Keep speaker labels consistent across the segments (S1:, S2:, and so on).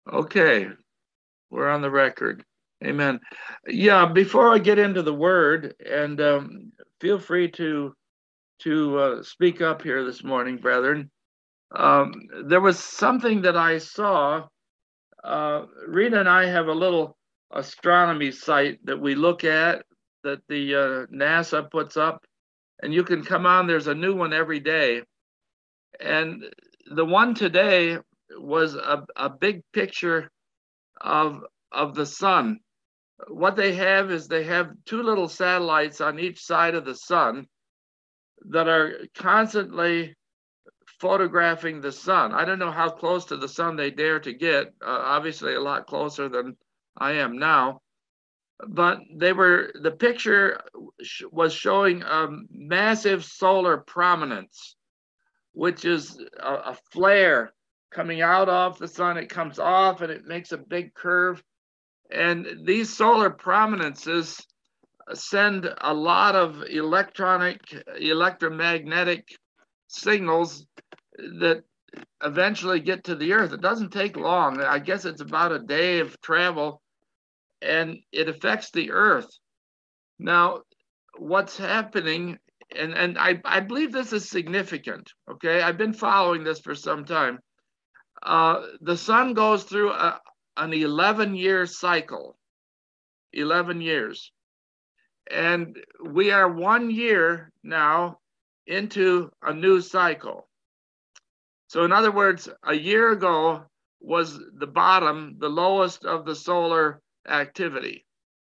S1: Okay, we're on the record. Amen. Yeah, before I get into the word, and feel free to speak up here this morning, brethren. There was something that I saw. Rita and I have a little astronomy site that we look at that the NASA puts up, and you can come on. There's a new one every day, and the one today was a big picture of of the sun. What they have is they have two little satellites on each side of the sun that are constantly photographing the sun. I don't know how close to the sun they dare to get, obviously a lot closer than I am now. But the picture was showing a massive solar prominence, which is a flare coming out of the sun. It comes off and it makes a big curve. And these solar prominences send a lot of electromagnetic signals that eventually get to the earth. It doesn't take long. I guess it's about a day of travel, and it affects the earth. Now, what's happening, and I believe this is significant, okay? I've been following this for some time. The sun goes through an 11-year cycle, 11 years. And we are 1 year now into a new cycle. So in other words, a year ago was the bottom, the lowest of the solar activity.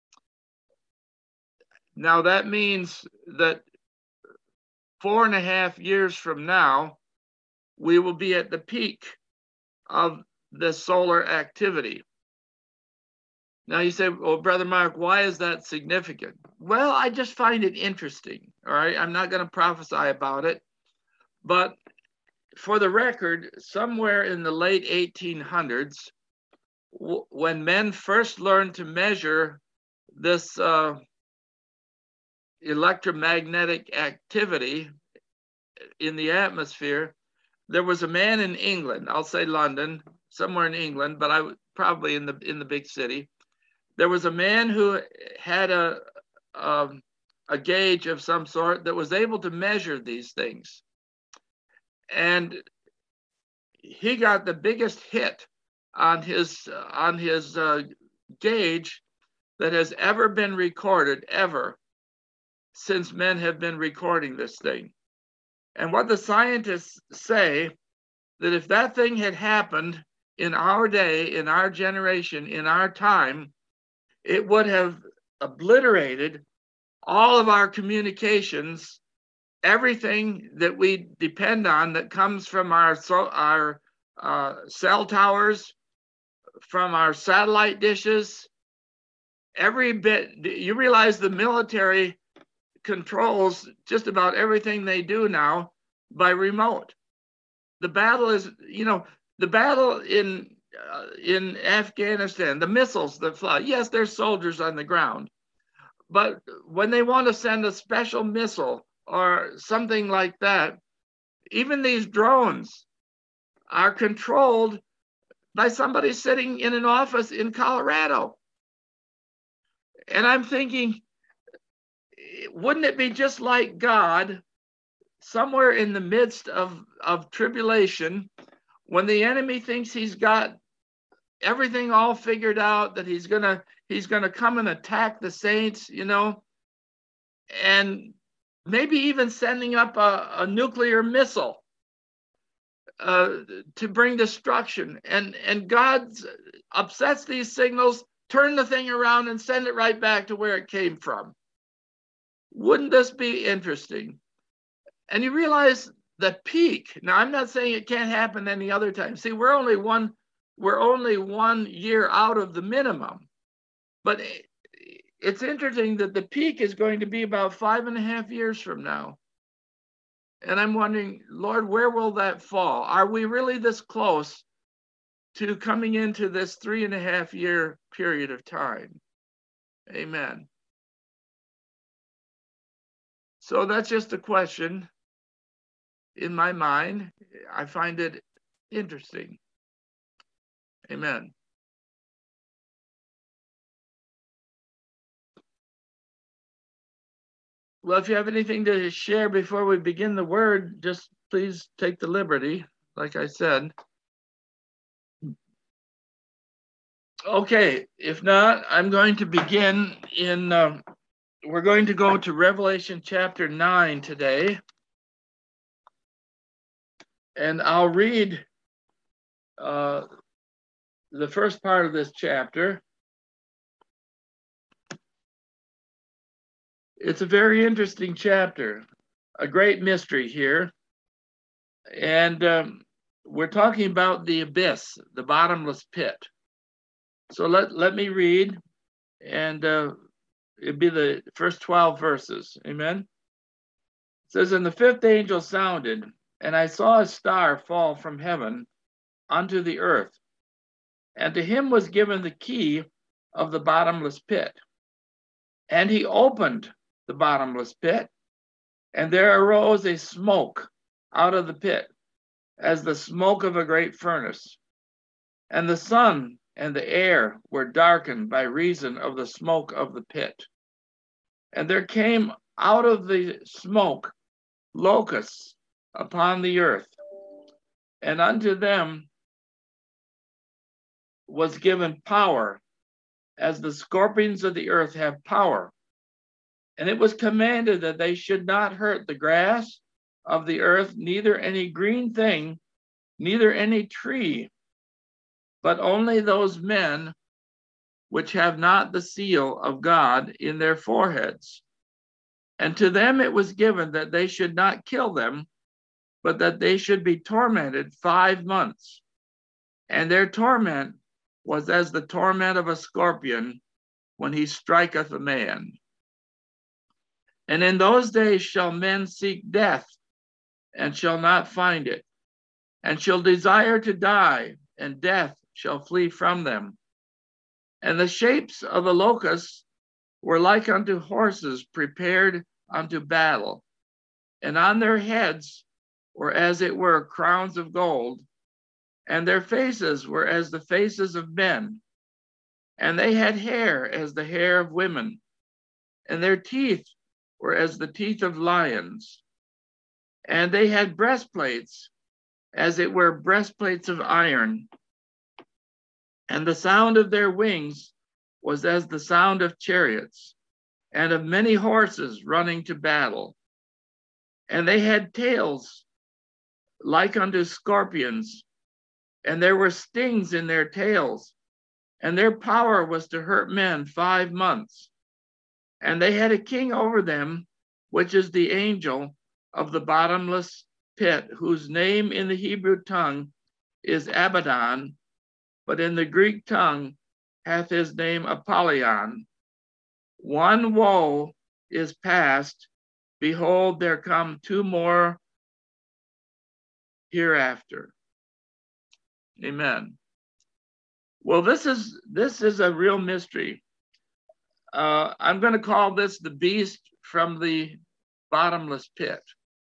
S1: Now that means that 4.5 years from now, we will be at the peak of the solar activity. Now you say, well, Brother Mark, why is that significant? Well, I just find it interesting. All right. I'm not going to prophesy about it. But for the record, somewhere in the late 1800s, when men first learned to measure this electromagnetic activity in the atmosphere, there was a man in England, I'll say London, somewhere in England, but I probably in the big city. There was a man who had a gauge of some sort that was able to measure these things. And he got the biggest hit on his gauge that has ever been recorded, ever, since men have been recording this thing. And what the scientists say, that if that thing had happened in our day, in our generation, in our time, it would have obliterated all of our communications, everything that we depend on that comes from our cell towers, from our satellite dishes, every bit. You realize the military controls just about everything they do now by remote. The battle is, the battle in Afghanistan, the missiles that fly. Yes, there's soldiers on the ground, but when they want to send a special missile or something like that, even these drones are controlled by somebody sitting in an office in Colorado. And I'm thinking, wouldn't it be just like God, somewhere in the midst of tribulation, when the enemy thinks he's got everything all figured out, that he's gonna come and attack the saints, and maybe even sending up a nuclear missile to bring destruction, and God upsets these signals, turn the thing around and send it right back to where it came from. Wouldn't this be interesting? And you realize the peak. Now, I'm not saying it can't happen any other time. See, we're only 1 year out of the minimum. But it's interesting that the peak is going to be about 5.5 years from now. And I'm wondering, Lord, where will that fall? Are we really this close to coming into this 3.5 year period of time? Amen. So that's just a question in my mind. I find it interesting. Amen. Well, if you have anything to share before we begin the word, just please take the liberty, like I said. Okay, if not, I'm going to begin we're going to go to Revelation chapter 9 today. And I'll read the first part of this chapter. It's a very interesting chapter, a great mystery here. And we're talking about the abyss, the bottomless pit. So let me read, and it'd be the first 12 verses. Amen. It says, "And the fifth angel sounded, and I saw a star fall from heaven unto the earth. And to him was given the key of the bottomless pit. And he opened the bottomless pit, and there arose a smoke out of the pit, as the smoke of a great furnace. And the sun and the air were darkened by reason of the smoke of the pit. And there came out of the smoke locusts upon the earth, and unto them was given power, as the scorpions of the earth have power. And it was commanded that they should not hurt the grass of the earth, neither any green thing, neither any tree, but only those men which have not the seal of God in their foreheads. And to them it was given that they should not kill them, but that they should be tormented 5 months. And their torment was as the torment of a scorpion when he striketh a man. And in those days shall men seek death, and shall not find it, and shall desire to die, and death shall flee from them. And the shapes of the locusts were like unto horses prepared unto battle, and on their heads were as it were crowns of gold, and their faces were as the faces of men, and they had hair as the hair of women, and their teeth were as the teeth of lions, and they had breastplates as it were breastplates of iron, and the sound of their wings was as the sound of chariots, and of many horses running to battle. And they had tails like unto scorpions, and there were stings in their tails, and their power was to hurt men 5 months. And they had a king over them, which is the angel of the bottomless pit, whose name in the Hebrew tongue is Abaddon, but in the Greek tongue hath his name Apollyon. One woe is past, behold, there come 2 more hereafter." Amen. Well, this is a real mystery. I'm going to call this the beast from the bottomless pit.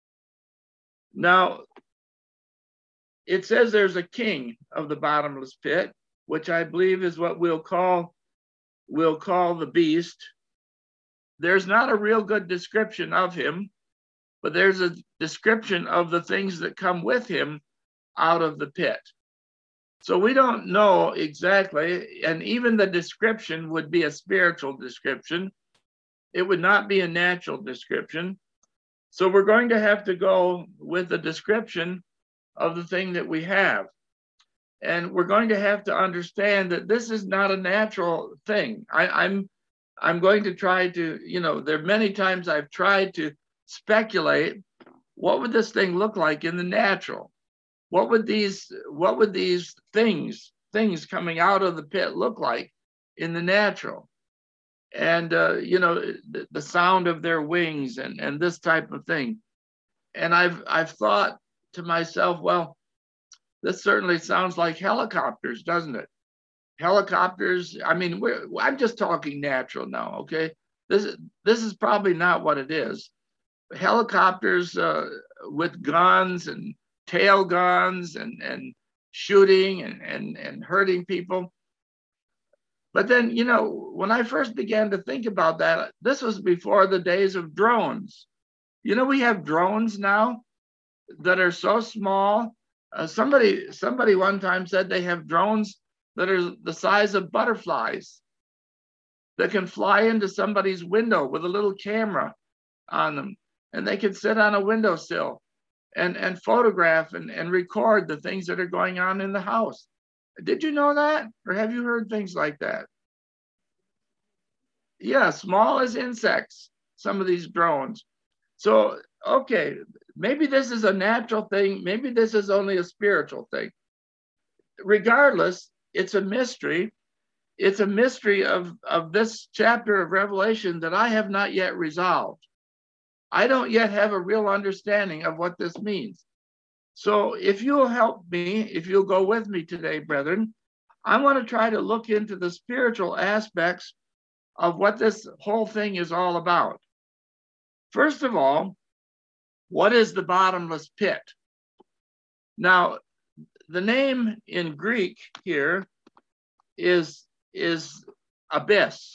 S1: Now, it says there's a king of the bottomless pit, which I believe is what we'll call the beast. There's not a real good description of him, but there's a description of the things that come with him out of the pit. So we don't know exactly, and even the description would be a spiritual description. It would not be a natural description. So we're going to have to go with the description of the thing that we have. And we're going to have to understand that this is not a natural thing. I'm going to try to, there are many times I've tried to speculate, what would this thing look like in the natural? What would these things coming out of the pit look like in the natural? And the sound of their wings and this type of thing. And I've thought to myself, well, this certainly sounds like helicopters, doesn't it? Helicopters. I mean, I'm just talking natural now, okay? This is probably not what it is. Helicopters with guns and tail guns and shooting and hurting people. But then, you know, when I first began to think about that, this was before the days of drones. You know, we have drones now that are so small. Somebody one time said they have drones that are the size of butterflies that can fly into somebody's window with a little camera on them, and they can sit on a windowsill and photograph and record the things that are going on in the house. Did you know that? Or have you heard things like that? Yeah, small as insects, some of these drones. So, okay, maybe this is a natural thing. Maybe this is only a spiritual thing. Regardless, it's a mystery. It's a mystery of this chapter of Revelation that I have not yet resolved. I don't yet have a real understanding of what this means. So if you'll help me, if you'll go with me today, brethren, I want to try to look into the spiritual aspects of what this whole thing is all about. First of all, what is the bottomless pit? Now, the name in Greek here is abyss.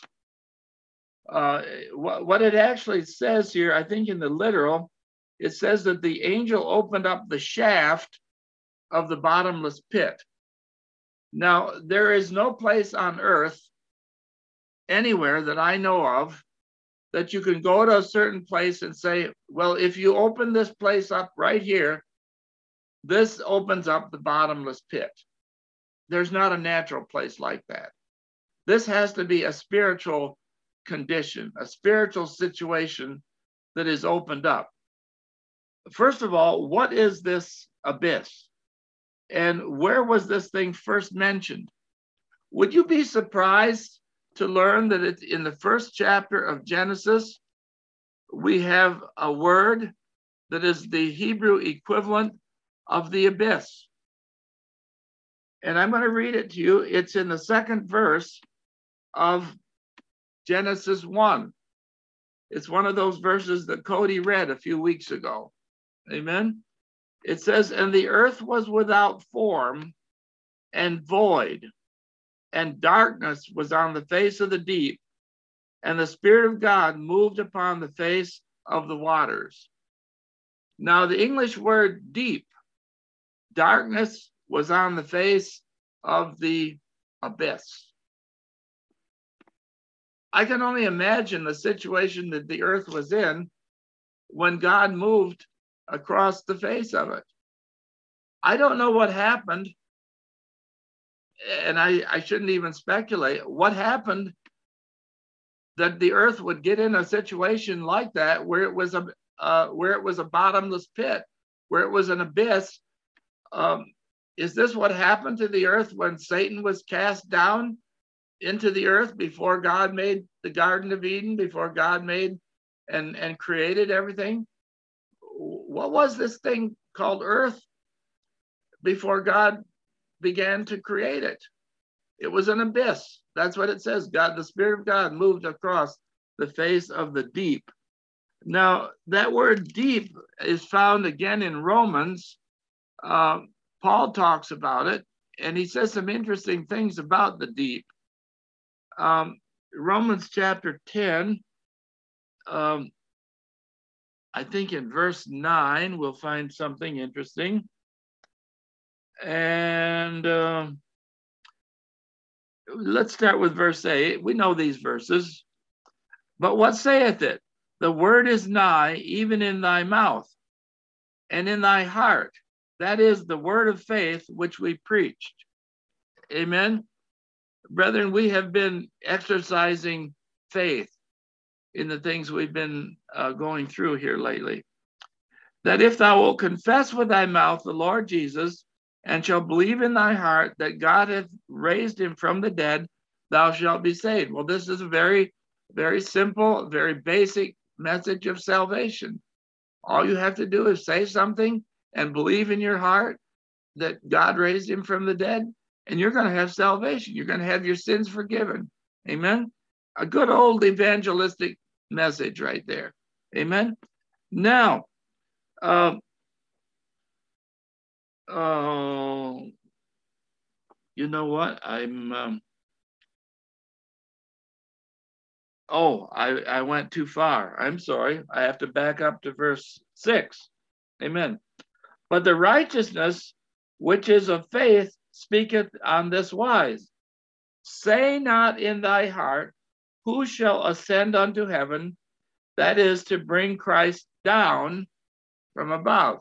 S1: What it actually says here, I think in the literal, it says that the angel opened up the shaft of the bottomless pit. Now, there is no place on earth anywhere that I know of that you can go to a certain place and say, well, if you open this place up right here, this opens up the bottomless pit. There's not a natural place like that. This has to be a spiritual condition, a spiritual situation that is opened up. First of all, what is this abyss? And where was this thing first mentioned? Would you be surprised to learn that it's in the first chapter of Genesis, we have a word that is the Hebrew equivalent of the abyss? And I'm going to read it to you. It's in the second verse of Genesis 1. It's one of those verses that Cody read a few weeks ago. Amen. It says, and the earth was without form and void, and darkness was on the face of the deep, and the Spirit of God moved upon the face of the waters. Now, the English word deep, darkness was on the face of the abyss. I can only imagine the situation that the earth was in when God moved across the face of it. I don't know what happened, and I shouldn't even speculate. What happened that the earth would get in a situation like that where it was a bottomless pit, where it was an abyss? Is this what happened to the earth when Satan was cast down into the earth before God made the Garden of Eden, before God made and created everything? What was this thing called earth before God began to create it? It was an abyss. That's what it says. God, the Spirit of God moved across the face of the deep. Now, that word deep is found again in Romans. Paul talks about it, and he says some interesting things about the deep. Romans chapter 10, I think in verse 9, we'll find something interesting. And let's start with verse 8. We know these verses. But what saith it? The word is nigh, even in thy mouth and in thy heart. That is the word of faith which we preached. Amen. Brethren, we have been exercising faith in the things we've been going through here lately. That if thou wilt confess with thy mouth the Lord Jesus, and shall believe in thy heart that God hath raised him from the dead, thou shalt be saved. Well, this is a very, very simple, very basic message of salvation. All you have to do is say something and believe in your heart that God raised him from the dead, and you're going to have salvation. You're going to have your sins forgiven. Amen. A good old evangelistic message right there. Amen. Now, you know what? Oh, I went too far. I'm sorry. I have to back up to verse 6. Amen. But the righteousness which is of faith speaketh on this wise. Say not in thy heart, who shall ascend unto heaven? That is to bring Christ down from above.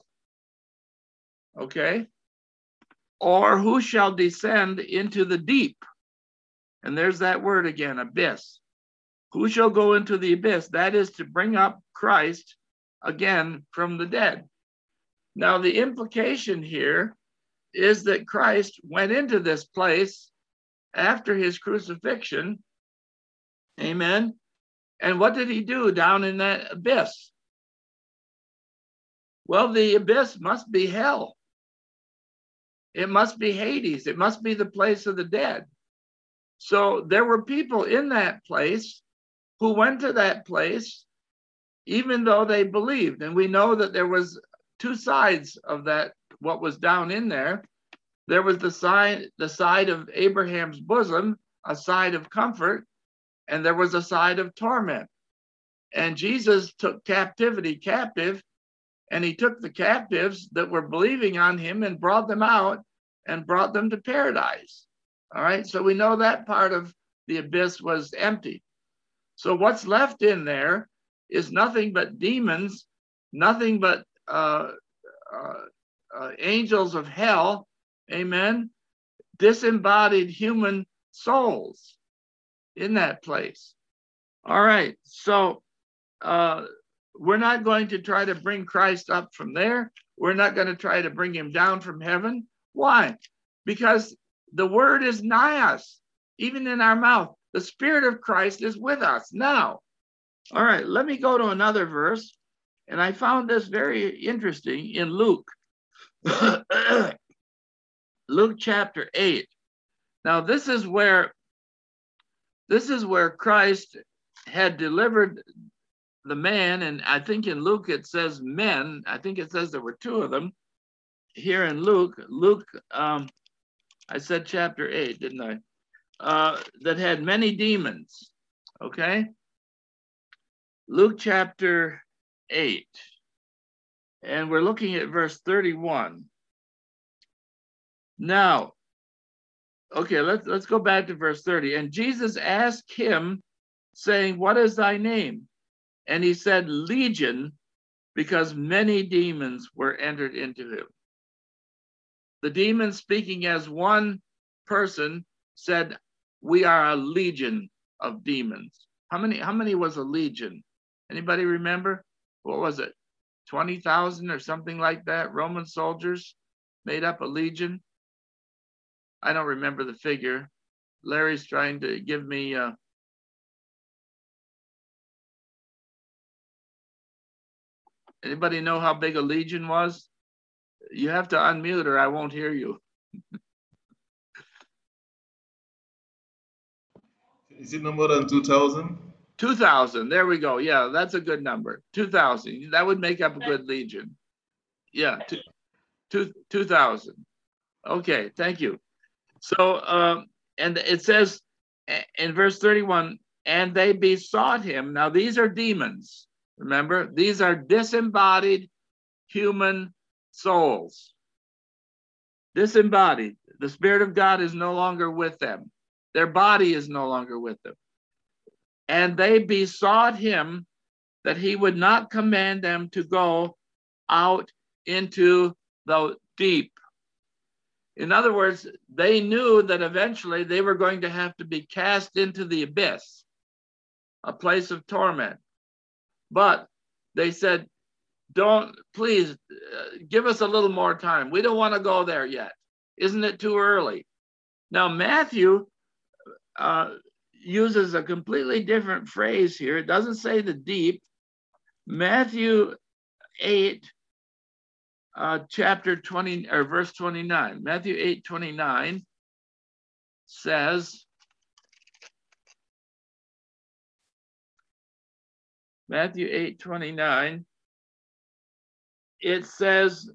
S1: Okay? Or who shall descend into the deep? And there's that word again, abyss. Who shall go into the abyss? That is to bring up Christ again from the dead. Now, the implication here is that Christ went into this place after his crucifixion. Amen. And what did he do down in that abyss? Well, the abyss must be hell. It must be Hades. It must be the place of the dead. So there were people in that place who went to that place even though they believed. And we know that there was two sides of that, what was down in there. There was the side of Abraham's bosom, a side of comfort, and there was a side of torment. And Jesus took captivity captive, and he took the captives that were believing on him and brought them out and brought them to paradise. All right, so we know that part of the abyss was empty. So what's left in there is nothing but demons, nothing but angels of hell, amen, disembodied human souls in that place. All right, so we're not going to try to bring Christ up from there. We're not going to try to bring him down from heaven. Why? Because the word is nigh us, even in our mouth. The Spirit of Christ is with us now. All right, let me go to another verse. And I found this very interesting in Luke. Luke chapter 8. Now, this is where Christ had delivered the man, and I think in Luke it says men. I think it says there were two of them. Here in Luke, I said chapter 8, didn't I? That had many demons. Okay. Luke chapter 8. And we're looking at verse 31. Now, okay, let's go back to verse 30. And Jesus asked him, saying, what is thy name? And he said, Legion, because many demons were entered into him. The demons, speaking as one person, said, we are a legion of demons. How many was a legion? Anybody remember? What was it? 20,000 or something like that? Roman soldiers made up a legion. I don't remember the figure. Larry's trying to give me anybody know how big a legion was? You have to unmute or I won't hear you.
S2: Is it no more than 2,000?
S1: 2,000. There we go. Yeah, that's a good number. 2,000. That would make up a good legion. Yeah, 2,000. Okay, thank you. So, and it says in verse 31, and they besought him. Now, these are demons. Remember, these are disembodied human souls. Disembodied. The Spirit of God is no longer with them. Their body is no longer with them. And they besought him that he would not command them to go out into the deep. In other words, they knew that eventually they were going to have to be cast into the abyss, a place of torment. But they said, please give us a little more time. We don't want to go there yet. Isn't it too early? Now, Matthew uses a completely different phrase here. It doesn't say the deep. Matthew 8, chapter 20 or verse 29. Matthew 8:29 says, Matthew 8:29, it says,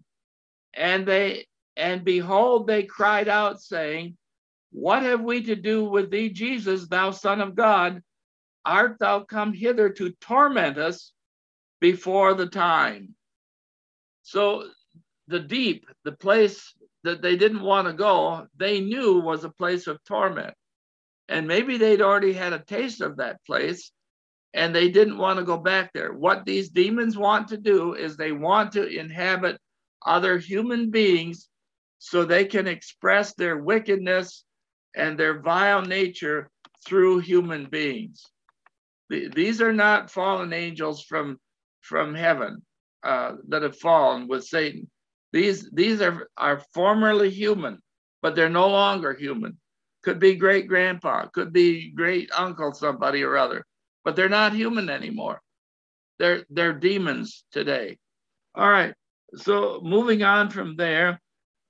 S1: and behold, they cried out, saying, what have we to do with thee, Jesus, thou Son of God? art thou come hither to torment us before the time? So the deep, the place that they didn't want to go, they knew was a place of torment. And maybe they'd already had a taste of that place and they didn't want to go back there. What these demons want to do is they want to inhabit other human beings so they can express their wickedness and their vile nature through human beings. These are not fallen angels from heaven that have fallen with Satan. These are formerly human, but they're no longer human. Could be great grandpa, could be great uncle, somebody or other, but they're not human anymore. They're demons today. All right. So moving on from there,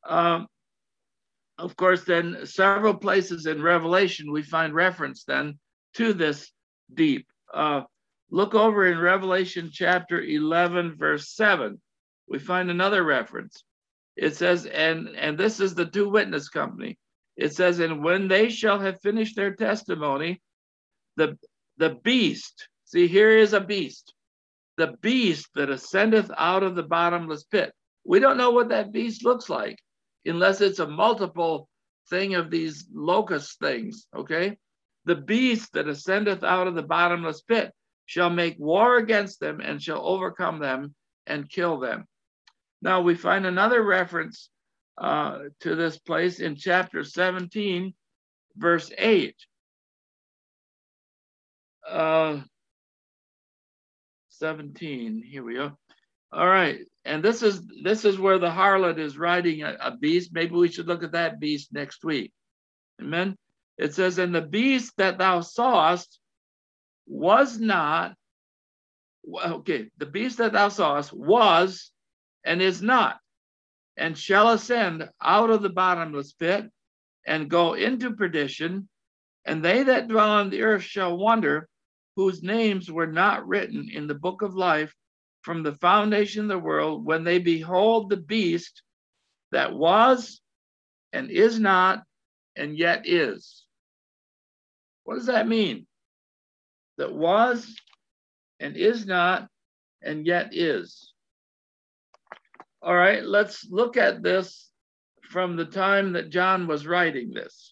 S1: of course, then several places in Revelation we find reference then to this deep. Look over in Revelation chapter 11, verse 7. We find another reference. It says, and this is the two witness company. It says, and when they shall have finished their testimony, the beast, see, here is a beast, the beast that ascendeth out of the bottomless pit. We don't know what that beast looks like unless it's a multiple thing of these locust things, okay? The beast that ascendeth out of the bottomless pit shall make war against them and shall overcome them and kill them. Now we find another reference to this place in chapter 17, verse 8. 17, here we go. All right, and this is where the harlot is riding a beast. Maybe we should look at that beast next week. Amen. It says, and the beast that thou sawest was not, okay, the beast that thou sawest was and is not, and shall ascend out of the bottomless pit and go into perdition, and they that dwell on the earth shall wonder, whose names were not written in the book of life from the foundation of the world, when they behold the beast that was and is not and yet is. What does that mean? That was and is not and yet is. All right, let's look at this from the time that John was writing this.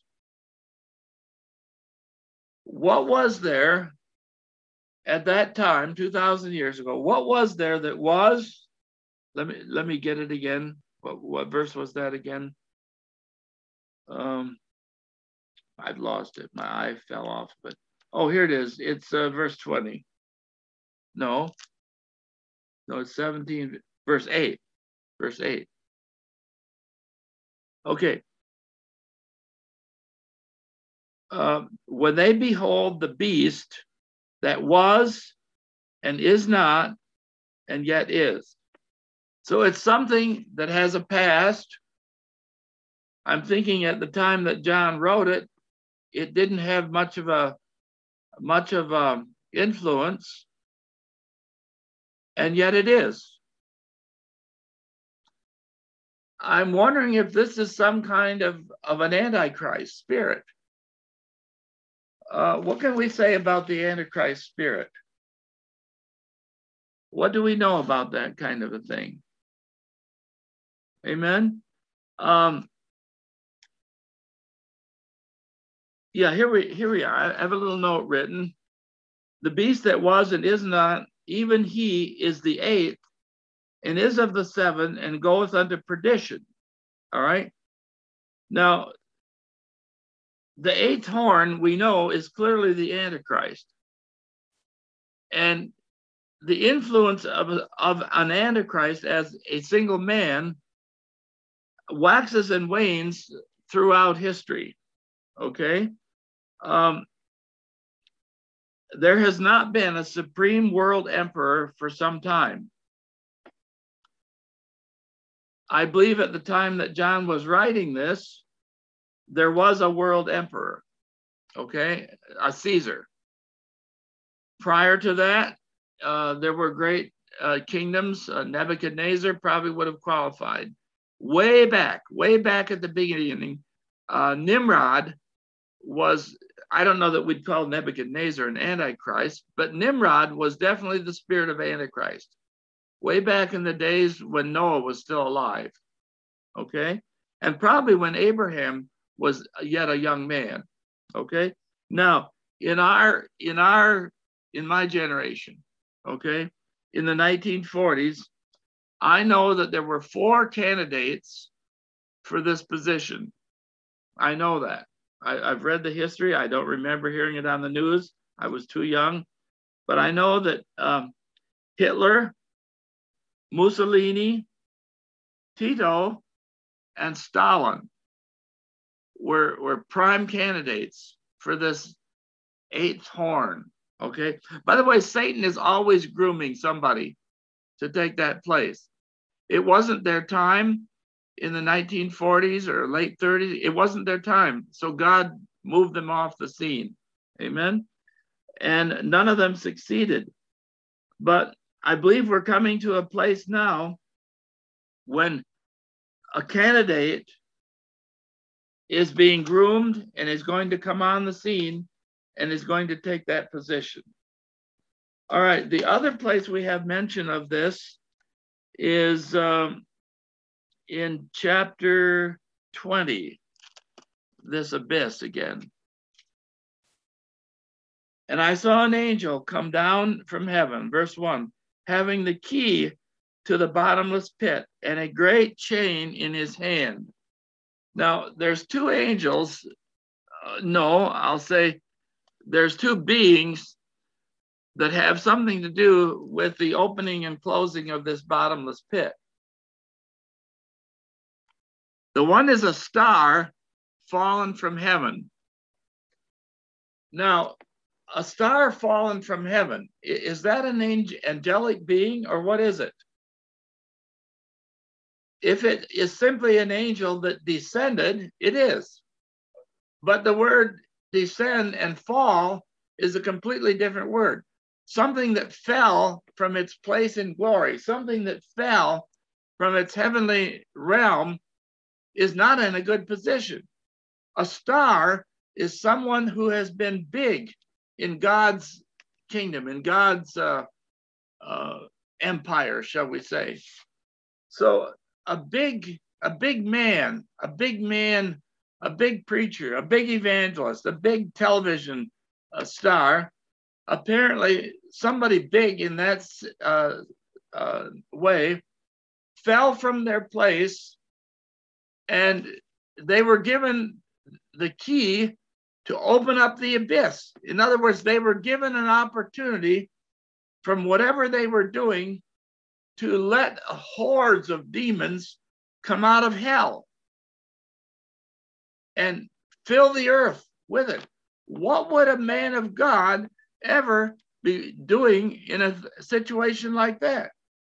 S1: What was there at that time, 2,000 years ago? What was there that was? Let me get it again. What verse was that again? I've lost it. My eye fell off, but oh, here it is. It's verse 20. No, it's 17, verse 8. Verse 8. Okay. When they behold the beast that was and is not and yet is. So it's something that has a past. I'm thinking at the time that John wrote it, it didn't have much of influence, and yet it is. I'm wondering if this is some kind of an Antichrist spirit. What can we say about the Antichrist spirit? What do we know about that kind of a thing? Amen. Yeah, here we are. I have a little note written. The beast that was and is not, even he is the eighth, and is of the seven, and goeth unto perdition. All right. Now, the eighth horn, we know, is clearly the Antichrist. And the influence of an Antichrist as a single man waxes and wanes throughout history. Okay. There has not been a supreme world emperor for some time. I believe at the time that John was writing this, there was a world emperor, okay, a Caesar. Prior to that, there were great kingdoms. Nebuchadnezzar probably would have qualified. Way back at the beginning, Nimrod was I don't know that we'd call Nebuchadnezzar an Antichrist, but Nimrod was definitely the spirit of Antichrist way back in the days when Noah was still alive. Okay. And probably when Abraham was yet a young man. Okay. Now, in my generation, okay, in the 1940s, I know that there were 4 candidates for this position. I know that. I've read the history. I don't remember hearing it on the news. I was too young. But I know that Hitler, Mussolini, Tito, and Stalin were prime candidates for this 8th horn. Okay. By the way, Satan is always grooming somebody to take that place. It wasn't their time in the 1940s or late 30s. It wasn't their time. So God moved them off the scene. Amen. And none of them succeeded. But I believe we're coming to a place now when a candidate is being groomed and is going to come on the scene and is going to take that position. All right, the other place we have mention of this is in chapter 20, this abyss again. And I saw an angel come down from heaven, verse 1, having the key to the bottomless pit and a great chain in his hand. Now, there's 2 angels. I'll say there's 2 beings that have something to do with the opening and closing of this bottomless pit. The one is a star fallen from heaven. Now, a star fallen from heaven, is that an angelic being or what is it? If it is simply an angel that descended, it is. But the word descend and fall is a completely different word. Something that fell from its place in glory, something that fell from its heavenly realm is not in a good position. A star is someone who has been big in God's kingdom, in God's empire, shall we say. So a big man, a big preacher, a big evangelist, a big television star, apparently somebody big in that way fell from their place, and they were given the key to open up the abyss. In other words, they were given an opportunity from whatever they were doing to let hordes of demons come out of hell and fill the earth with it. What would a man of God ever be doing in a situation like that?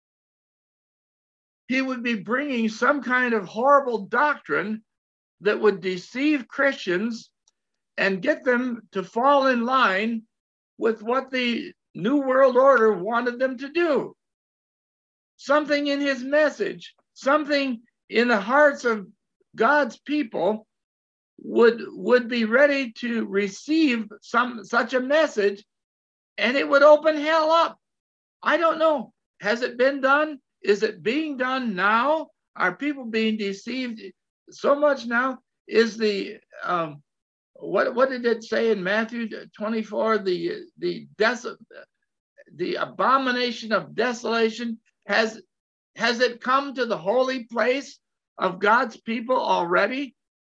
S1: He would be bringing some kind of horrible doctrine that would deceive Christians and get them to fall in line with what the New World Order wanted them to do. Something in his message, something in the hearts of God's people would be ready to receive such a message, and it would open hell up. I don't know. Has it been done? Is it being done now? Are people being deceived so much now? Is the what did it say in Matthew 24? The abomination of desolation, has it come to the holy place of God's people already?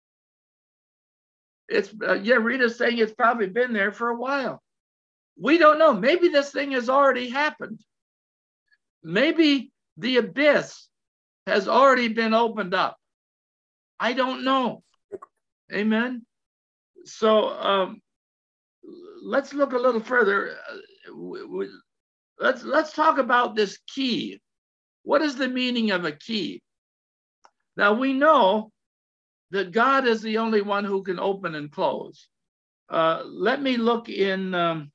S1: It's Rita's saying it's probably been there for a while. We don't know. Maybe this thing has already happened. Maybe the abyss has already been opened up. I don't know. Amen. So let's look a little further. Let's talk about this key. What is the meaning of a key? Now we know that God is the only one who can open and close. Let me look in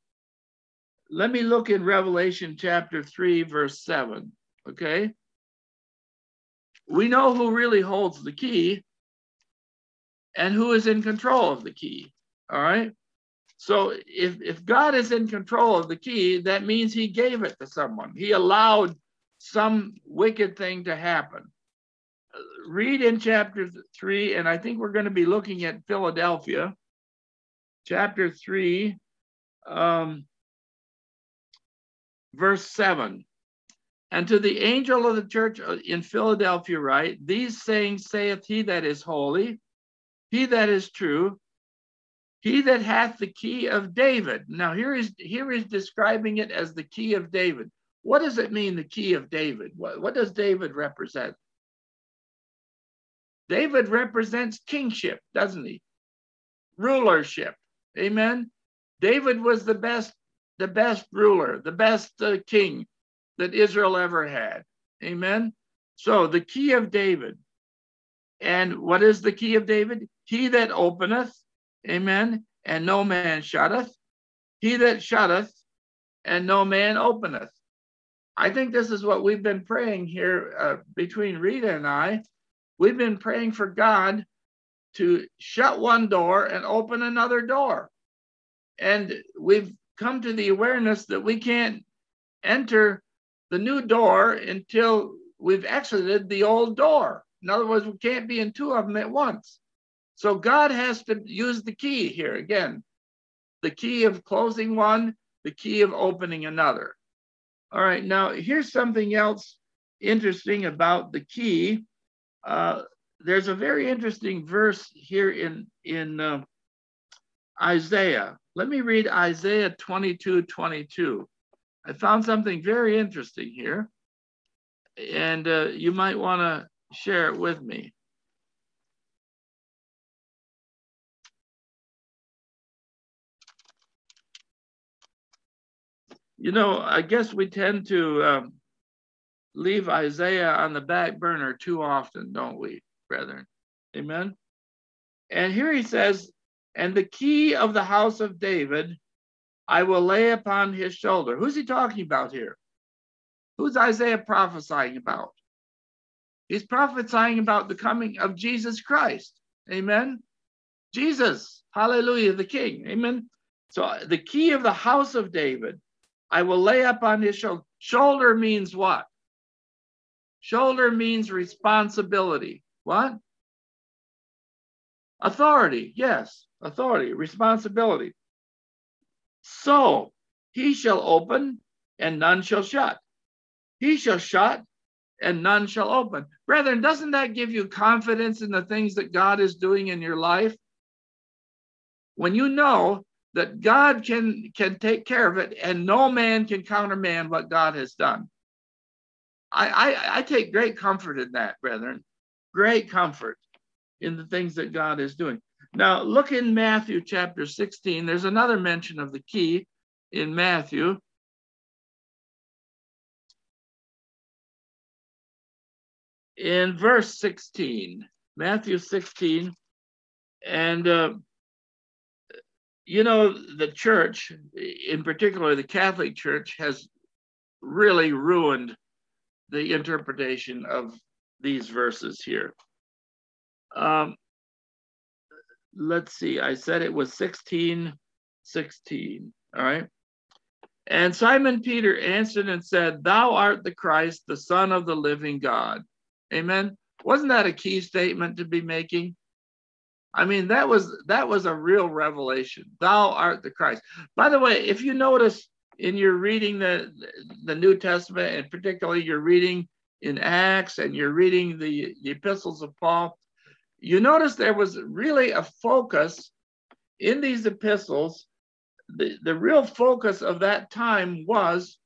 S1: Revelation chapter 3, verse 7. Okay. We know who really holds the key and who is in control of the key. All right. So if God is in control of the key, that means he gave it to someone. He allowed some wicked thing to happen. Read in chapter 3, and I think we're going to be looking at Philadelphia. Chapter 3, verse 7. And to the angel of the church in Philadelphia write, these sayings saith he that is holy, he that is true, he that hath the key of David. Now here is describing it as the key of David. What does it mean, the key of David? What does David represent? David represents kingship, doesn't he? Rulership. Amen. David was the best ruler, the best king that Israel ever had. Amen. So the key of David. And what is the key of David? He that openeth, amen, and no man shutteth. He that shutteth, and no man openeth. I think this is what we've been praying here between Rita and I. We've been praying for God to shut one door and open another door. And we've come to the awareness that we can't enter the new door until we've exited the old door. In other words, we can't be in two of them at once. So God has to use the key here again, the key of closing one, the key of opening another. All right, now here's something else interesting about the key. There's a very interesting verse here in Isaiah. Let me read Isaiah 22:22. I found something very interesting here, and you might want to share it with me. You know, I guess we tend to leave Isaiah on the back burner too often, don't we, brethren? Amen. And here he says, and the key of the house of David I will lay upon his shoulder. Who's he talking about here? Who's Isaiah prophesying about? He's prophesying about the coming of Jesus Christ. Amen. Jesus, hallelujah, the King. Amen. So the key of the house of David, I will lay upon his shoulder. Shoulder means what? Shoulder means responsibility. What? Authority. Yes, authority, responsibility. So he shall open and none shall shut. He shall shut and none shall open. Brethren, doesn't that give you confidence in the things that God is doing in your life? When you know that God can take care of it and no man can countermand what God has done. I take great comfort in that, brethren. Great comfort in the things that God is doing. Now, look in Matthew chapter 16. There's another mention of the key in Matthew. In verse 16, Matthew 16, and you know, the church, in particular the Catholic Church, has really ruined the interpretation of these verses here. Let's see, I said it was 16:16, all right? And Simon Peter answered and said, thou art the Christ, the Son of the living God. Amen. Wasn't that a key statement to be making? I mean, that was a real revelation. Thou art the Christ. By the way, if you notice in your reading the New Testament, and particularly you're reading in Acts and you're reading the epistles of Paul, you notice there was really a focus in these epistles. The real focus of that time was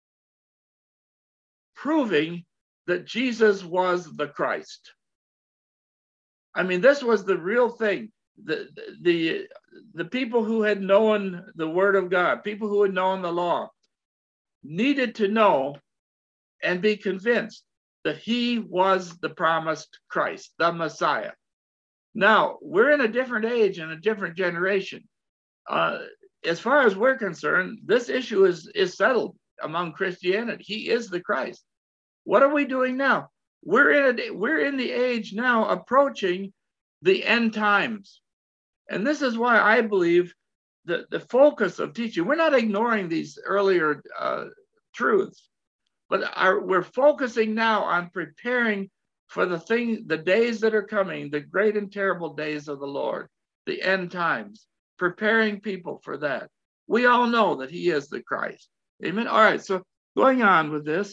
S1: proving that Jesus was the Christ. I mean, this was the real thing. The people who had known the Word of God, people who had known the law, needed to know and be convinced that he was the promised Christ, the Messiah. Now, we're in a different age and a different generation. As far as we're concerned, this issue is settled among Christianity. He is the Christ. What are we doing now? We're in the age now approaching the end times. And this is why I believe the focus of teaching. We're not ignoring these earlier truths, but we're focusing now on preparing for the days that are coming, the great and terrible days of the Lord, the end times, preparing people for that. We all know that he is the Christ. Amen. All right, so going on with this.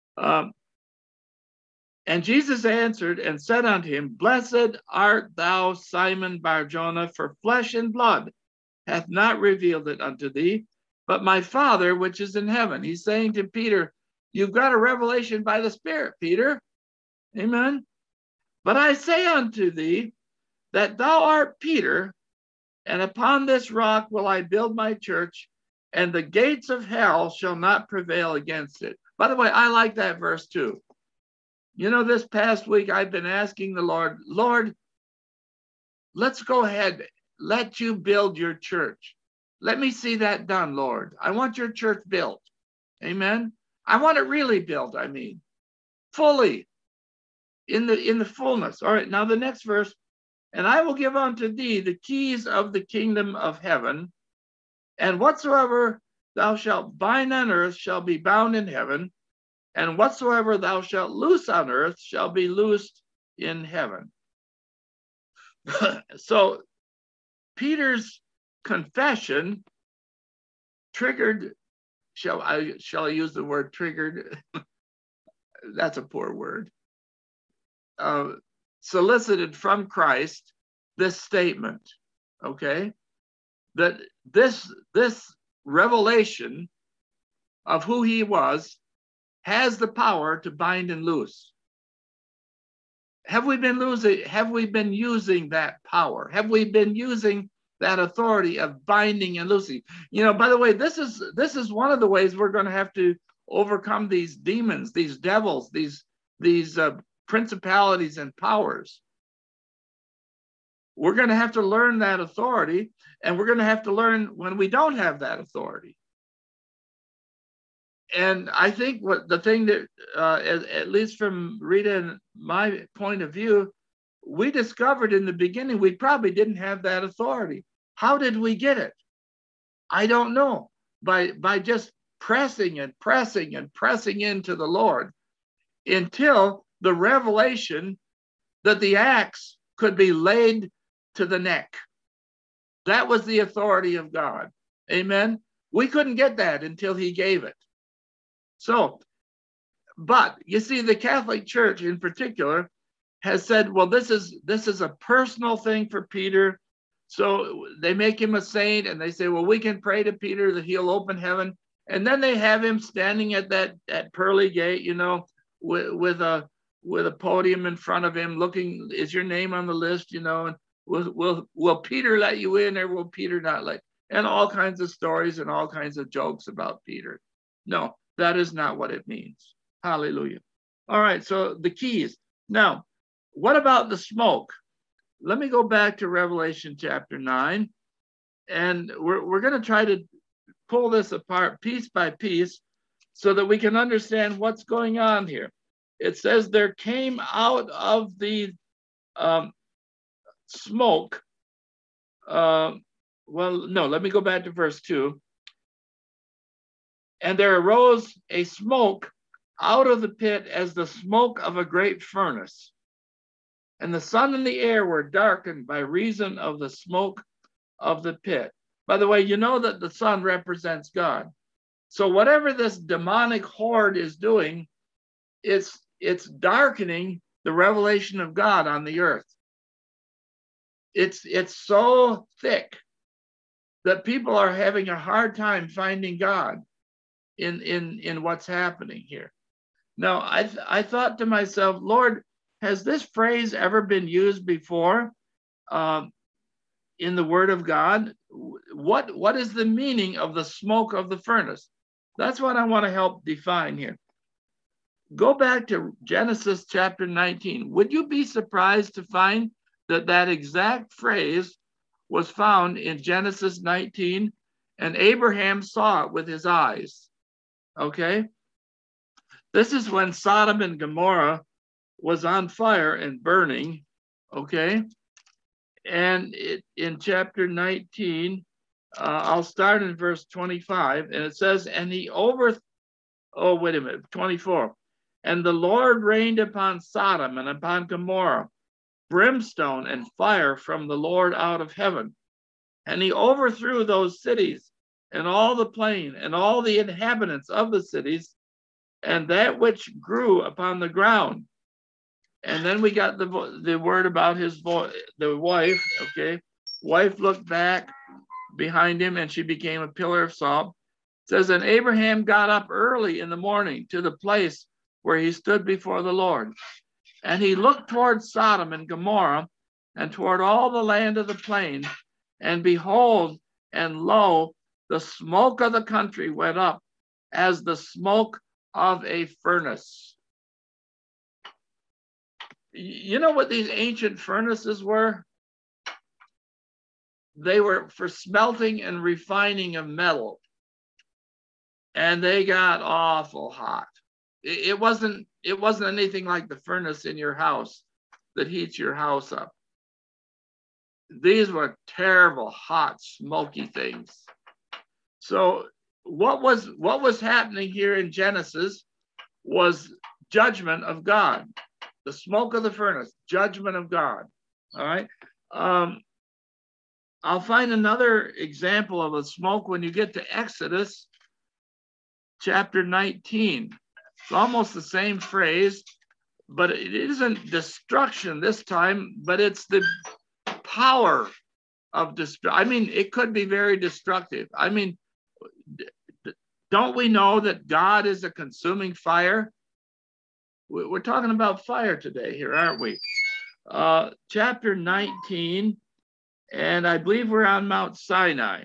S1: And Jesus answered and said unto him, Blessed art thou, Simon Bar-Jonah, for flesh and blood hath not revealed it unto thee, but my Father which is in heaven. He's saying to Peter, you've got a revelation by the Spirit, Peter. Amen. But I say unto thee that thou art Peter, and upon this rock will I build my church, and the gates of hell shall not prevail against it. By the way, I like that verse too. You know, this past week I've been asking the Lord, Lord, let's go ahead, let you build your church. Let me see that done, Lord. I want your church built. Amen. I want it really built, I mean, fully, in the fullness. All right, now the next verse, and I will give unto thee the keys of the kingdom of heaven, and whatsoever thou shalt bind on earth shall be bound in heaven, and whatsoever thou shalt loose on earth shall be loosed in heaven. So Peter's confession triggered, shall I use the word triggered? That's a poor word. Solicited from Christ this statement, okay? That this revelation of who he was has the power to bind and loose. Have we been using that power? Have we been using that authority of binding and loosing? You know, by the way, this is one of the ways we're going to have to overcome these demons, these devils, these principalities and powers. We're going to have to learn that authority, and we're going to have to learn when we don't have that authority. And I think what the thing that, at least from Rita and my point of view, we discovered in the beginning, we probably didn't have that authority. How did we get it? I don't know. By just pressing and pressing and pressing into the Lord until the revelation that the axe could be laid to the neck. That was the authority of God. Amen. We couldn't get that until he gave it. So, but you see, the Catholic Church in particular has said, well, this is a personal thing for Peter. So they make him a saint, and they say, well, we can pray to Peter that he'll open heaven. And then they have him standing at that pearly gate, you know, with a podium in front of him, looking, is your name on the list, you know, and will Peter let you in, or will Peter not let? And all kinds of stories and all kinds of jokes about Peter. No. That is not what it means. Hallelujah. All right, so the keys. Now, what about the smoke? Let me go back to Revelation chapter 9, and we're going to try to pull this apart piece by piece so that we can understand what's going on here. It says there came out of the smoke. Well, no, let me go back to verse 2. And there arose a smoke out of the pit as the smoke of a great furnace. And the sun and the air were darkened by reason of the smoke of the pit. By the way, you know that the sun represents God. So whatever this demonic horde is doing, it's darkening the revelation of God on the earth. It's so thick that people are having a hard time finding God in what's happening here. Now, I thought to myself, Lord, has this phrase ever been used before in the Word of God? What is the meaning of the smoke of the furnace? That's what I want to help define here. Go back to Genesis chapter 19. Would you be surprised to find that exact phrase was found in Genesis 19, and Abraham saw it with his eyes? Okay, this is when Sodom and Gomorrah was on fire and burning. Okay, and in chapter 19, I'll start in verse 25, and it says, and he oh, wait a minute, 24. And the Lord rained upon Sodom and upon Gomorrah brimstone and fire from the Lord out of heaven. And he overthrew those cities and all the plain and all the inhabitants of the cities and that which grew upon the ground. And then we got the word about the wife, okay? Wife looked back behind him and she became a pillar of salt. It says, and Abraham got up early in the morning to the place where he stood before the Lord. And he looked toward Sodom and Gomorrah and toward all the land of the plain. And behold, and lo, the smoke of the country went up as the smoke of a furnace. You know what these ancient furnaces were? They were for smelting and refining of metal. And they got awful hot. It wasn't anything like the furnace in your house that heats your house up. These were terrible, hot, smoky things. So what was happening here in Genesis was judgment of God. The smoke of the furnace, judgment of God. All right. I'll find another example of a smoke when you get to Exodus chapter 19. It's almost the same phrase, but it isn't destruction this time, but it's the power of destruction. I mean, it could be very destructive. I mean, don't we know that God is a consuming fire? We're talking about fire today here, aren't we? Chapter 19, and I believe we're on Mount Sinai.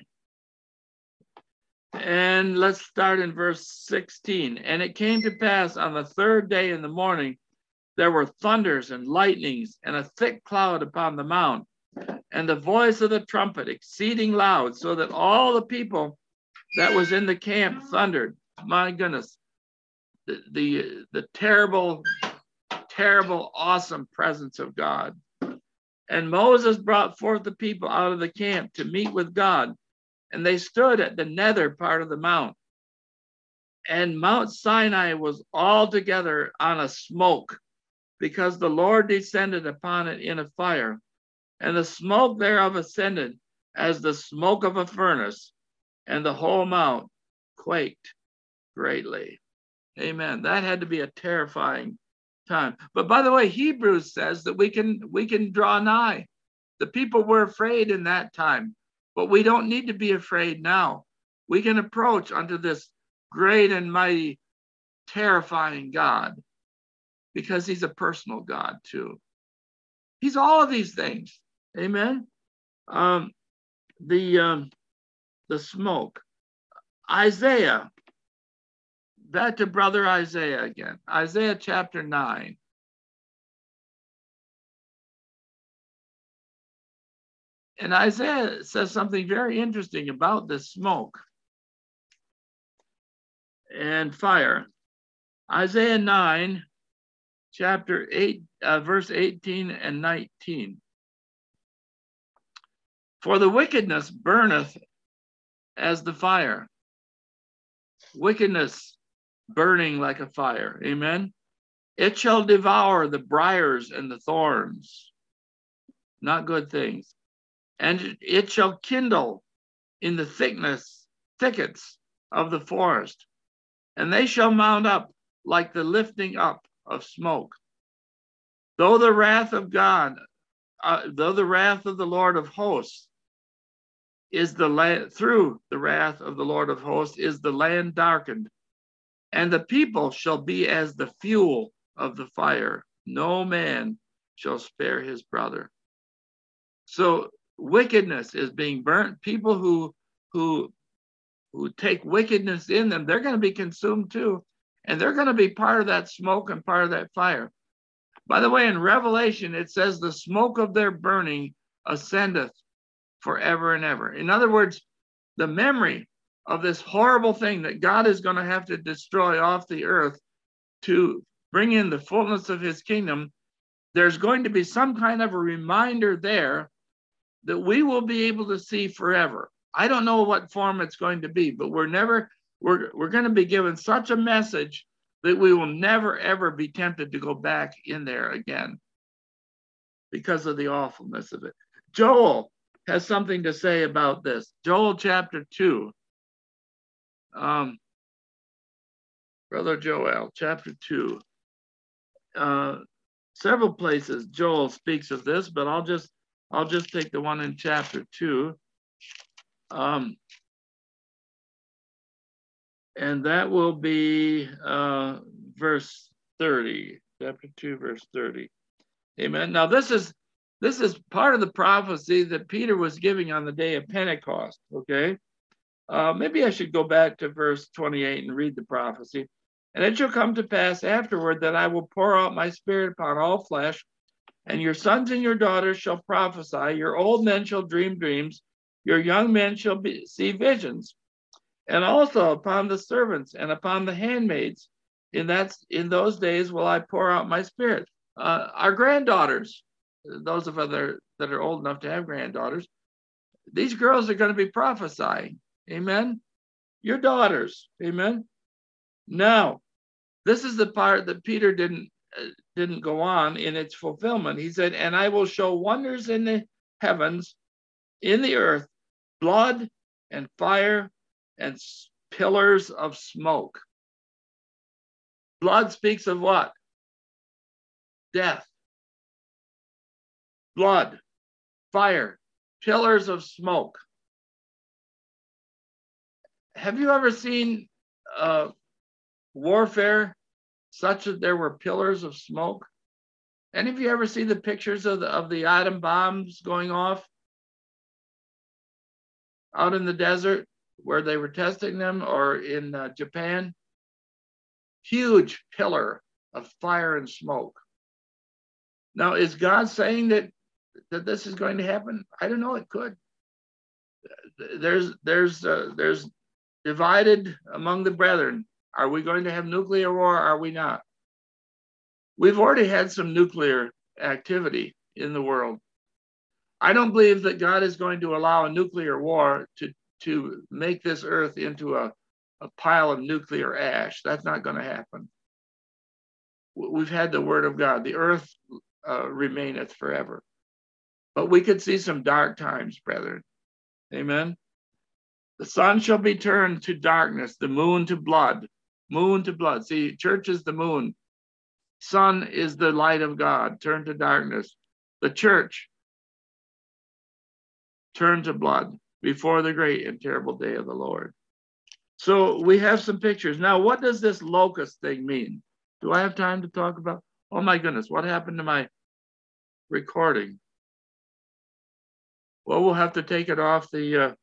S1: And let's start in verse 16. And it came to pass on the third day in the morning, there were thunders and lightnings and a thick cloud upon the mount, and the voice of the trumpet exceeding loud, so that all the people that was in the camp thundered. My goodness, the terrible, terrible, awesome presence of God. And Moses brought forth the people out of the camp to meet with God. And they stood at the nether part of the mount. And Mount Sinai was altogether on a smoke, because the Lord descended upon it in a fire. And the smoke thereof ascended as the smoke of a furnace, and the whole mount quaked greatly. Amen. That had to be a terrifying time. But by the way, Hebrews says that we can draw nigh. The people were afraid in that time, but we don't need to be afraid now. We can approach unto this great and mighty, terrifying God, because he's a personal God too. He's all of these things. Amen. The smoke. Isaiah. Back to brother Isaiah again. Isaiah chapter 9. And Isaiah says something very interesting about this smoke and fire. Isaiah 9, chapter 8, verse 18 and 19. For the wickedness burneth as the fire. Wickedness burning like a fire. Amen. It shall devour the briars and the thorns. Not good things. And it shall kindle in the thickets of the forest. And they shall mount up like the lifting up of smoke. Though the wrath of God, though the wrath of the Lord of hosts is the land, through the wrath of the Lord of hosts is the land darkened, and the people shall be as the fuel of the fire. No man shall spare his brother. So wickedness is being burnt. People who take wickedness in them, they're going to be consumed too. And they're going to be part of that smoke and part of that fire. By the way, in Revelation, it says the smoke of their burning ascendeth forever and ever. In other words, the memory of this horrible thing that God is going to have to destroy off the earth to bring in the fullness of his kingdom, there's going to be some kind of a reminder there that we will be able to see forever. I don't know what form it's going to be, but we're going to be given such a message that we will never, ever be tempted to go back in there again because of the awfulness of it. Joel has something to say about this. Joel chapter 2. Brother Joel, chapter 2. Several places Joel speaks of this, but I'll just take the one in chapter 2. And that will be verse 30, chapter 2, verse 30. Amen. Now this is part of the prophecy that Peter was giving on the day of Pentecost. Okay. Maybe I should go back to verse 28 and read the prophecy. And it shall come to pass afterward that I will pour out my spirit upon all flesh, and your sons and your daughters shall prophesy, your old men shall dream dreams, your young men shall see visions. And also upon the servants and upon the handmaids, in those days will I pour out my spirit. Our granddaughters, those of us that are old enough to have granddaughters, these girls are going to be prophesying. Amen. Your daughters. Amen. Now, this is the part that Peter didn't go on in its fulfillment. He said, and I will show wonders in the heavens, in the earth, blood and fire and pillars of smoke. Blood speaks of what? Death. Blood, fire, pillars of smoke. Have you ever seen warfare such that there were pillars of smoke? Any of you ever see the pictures of the atom bombs going off out in the desert where they were testing them, or in Japan? Huge pillar of fire and smoke. Now, is God saying that this is going to happen? I don't know. It could. There's divided among the brethren. Are we going to have nuclear war? Are we not? We've already had some nuclear activity in the world. I don't believe that God is going to allow a nuclear war to make this earth into a pile of nuclear ash. That's not going to happen. We've had the word of God. The earth remaineth forever. But we could see some dark times, brethren. Amen. The sun shall be turned to darkness, the moon to blood. Moon to blood. See, church is the moon. Sun is the light of God, turned to darkness. The church turned to blood before the great and terrible day of the Lord. So we have some pictures. Now, what does this locust thing mean? Do I have time to talk about? Oh my goodness, what happened to my recording? Well, we'll have to take it off the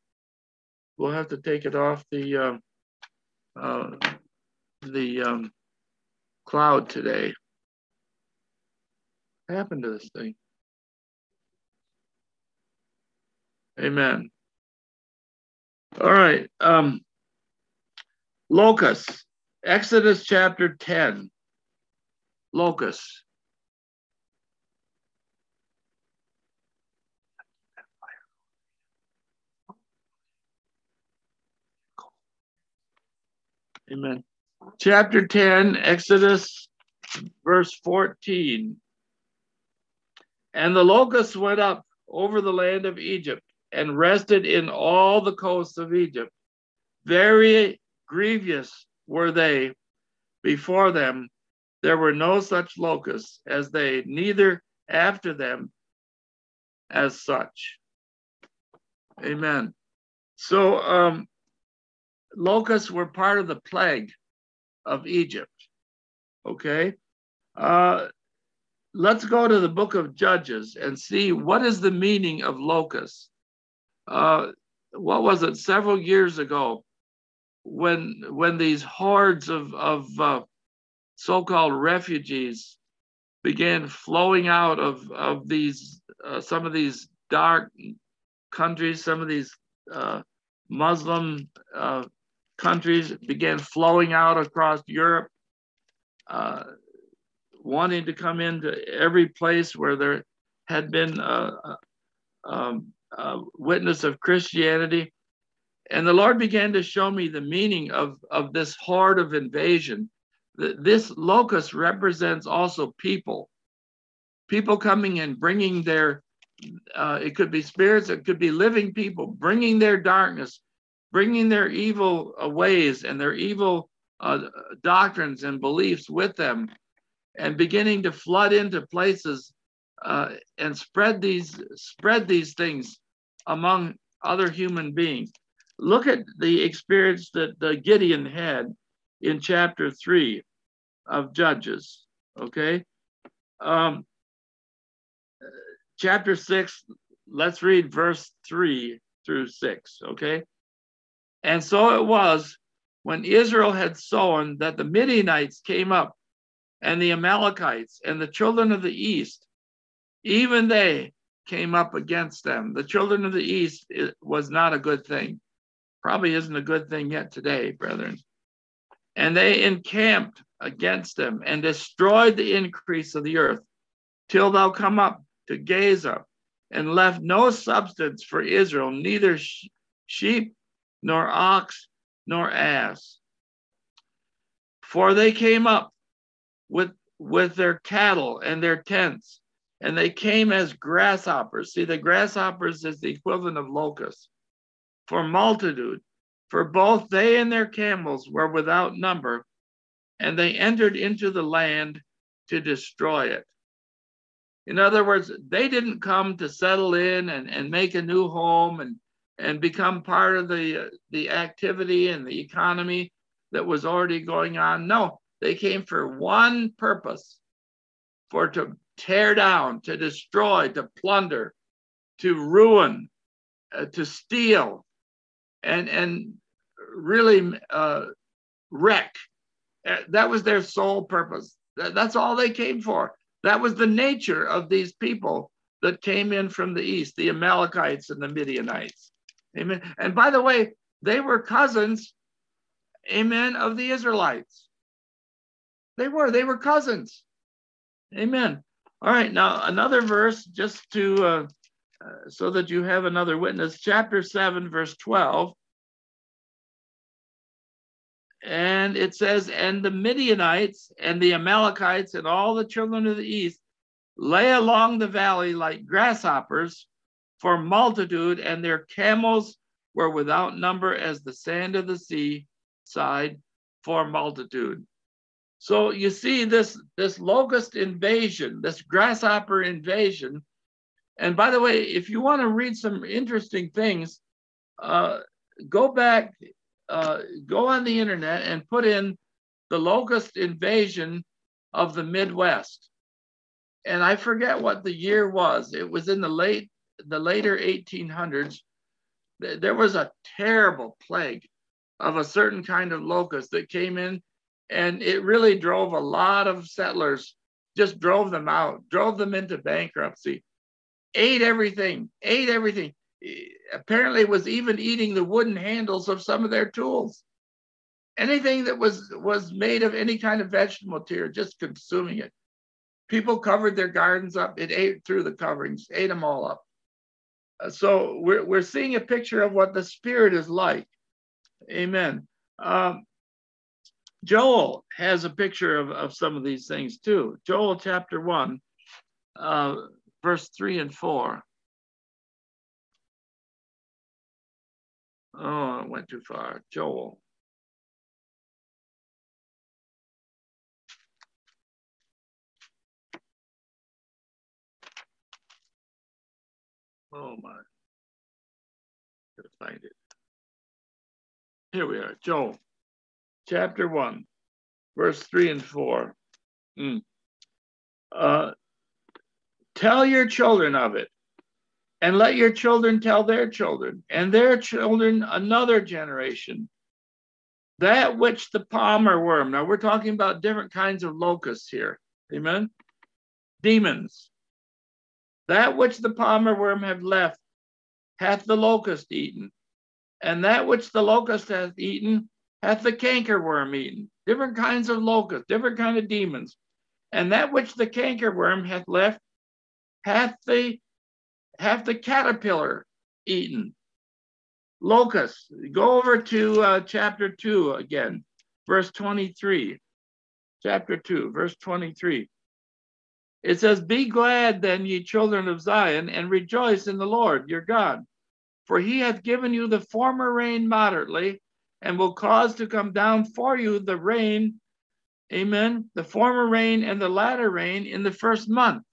S1: cloud today. What happened to this thing? Amen. All right. Locusts. Exodus chapter 10. Locusts. Amen. Chapter 10, Exodus, verse 14. And the locusts went up over the land of Egypt and rested in all the coasts of Egypt. Very grievous were they before them. There were no such locusts as they, neither after them as such. Amen. So locusts were part of the plague of Egypt. Okay. Let's go to the book of Judges and see what is the meaning of locusts. What was it, several years ago, when these hordes of so-called refugees began flowing out of these some of these dark countries, some of these Muslim countries began flowing out across Europe, wanting to come into every place where there had been a witness of Christianity. And the Lord began to show me the meaning of this horde of invasion. This locust represents also people coming in, bringing their, it could be spirits, it could be living people, bringing their darkness, bringing their evil ways and their evil doctrines and beliefs with them, and beginning to flood into places and spread these things among other human beings. Look at the experience that Gideon had in chapter 3 of Judges, okay? Chapter 6, let's read verse 3 through 6, okay? And so it was when Israel had sown that the Midianites came up, and the Amalekites and the children of the east, even they came up against them. The children of the east, it was not a good thing. Probably isn't a good thing yet today, brethren. And they encamped against them and destroyed the increase of the earth till thou come up to Gaza, and left no substance for Israel, neither sheep, nor ox, nor ass. For they came up with their cattle and their tents, and they came as grasshoppers. See, the grasshoppers is the equivalent of locusts. For multitude, for both they and their camels were without number, and they entered into the land to destroy it. In other words, they didn't come to settle in and make a new home and become part of the activity and the economy that was already going on. No, they came for one purpose, for to tear down, to destroy, to plunder, to ruin, to steal, and really wreck. That was their sole purpose. That's all they came for. That was the nature of these people that came in from the east, the Amalekites and the Midianites. Amen. And by the way, they were cousins, amen, of the Israelites. They were cousins. Amen. All right, now another verse just to, so that you have another witness, chapter 7, verse 12. And it says, and the Midianites and the Amalekites and all the children of the east lay along the valley like grasshoppers for multitude, and their camels were without number as the sand of the sea side for multitude. So you see this locust invasion, this grasshopper invasion. And by the way, if you want to read some interesting things, go back, go on the internet and put in the locust invasion of the Midwest. And I forget what the year was. It was in the later 1800s. There was a terrible plague of a certain kind of locust that came in, and it really drove a lot of settlers, just drove them out, drove them into bankruptcy, ate everything. Apparently was even eating the wooden handles of some of their tools. Anything that was made of any kind of vegetable material, just consuming it. People covered their gardens up. It ate through the coverings, ate them all up. So we're seeing a picture of what the spirit is like. Amen. Joel has a picture of some of these things too. Joel chapter 1, verse 3 and 4. Oh, I went too far. Joel. Oh my. Gotta find it. Here we are. Joel chapter 1, verse 3 and 4. Tell your children of it, and let your children tell their children, and their children another generation. That which the palmer worm, now we're talking about different kinds of locusts here, amen? Demons. That which the palmer worm hath left, hath the locust eaten. And that which the locust hath eaten, hath the cankerworm eaten. Different kinds of locusts, different kind of demons. And that which the cankerworm hath left, hath the caterpillar eaten. locusts. Go over to chapter 2 again, verse 23. Chapter 2, verse 23. It says, "Be glad then, ye children of Zion, and rejoice in the Lord your God. For he hath given you the former rain moderately, and will cause to come down for you the rain," amen, "the former rain and the latter rain in the first month.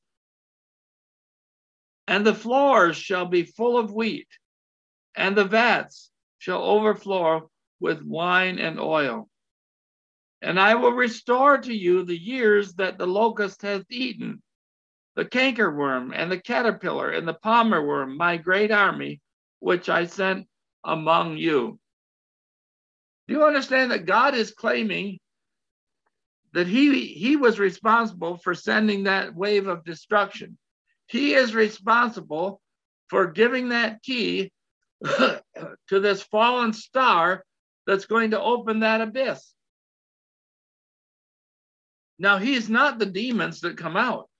S1: And the floors shall be full of wheat, and the vats shall overflow with wine and oil. And I will restore to you the years that the locust hath eaten, the cankerworm and the caterpillar and the palmer worm, my great army, which I sent among you." Do you understand that God is claiming that he was responsible for sending that wave of destruction? He is responsible for giving that key to this fallen star that's going to open that abyss. Now, he's not the demons that come out,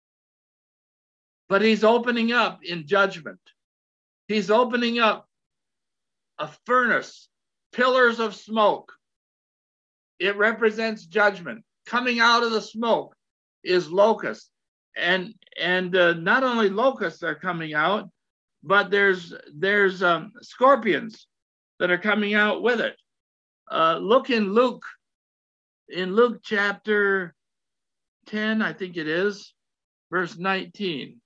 S1: but he's opening up in judgment. He's opening up a furnace, pillars of smoke. It represents judgment. Coming out of the smoke is locusts. And not only locusts are coming out, but there's scorpions that are coming out with it. Look in Luke chapter 10, I think it is, verse 19.